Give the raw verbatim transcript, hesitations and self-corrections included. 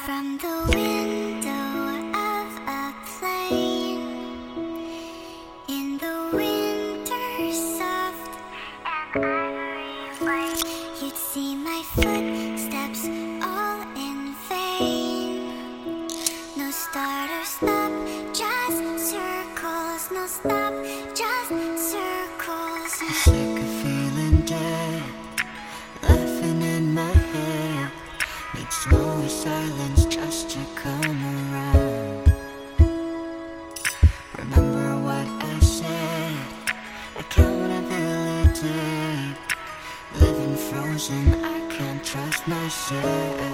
From the window of a plane in the winter soft and ivory white, you'd see my footsteps all in vain. No start or stop, just circles. No stop, just circles. I'm sick of feeling dead, laughing in my head. Need snowy silence just to come around. Remember what I said, accountability. Living frozen, I can't trust myself.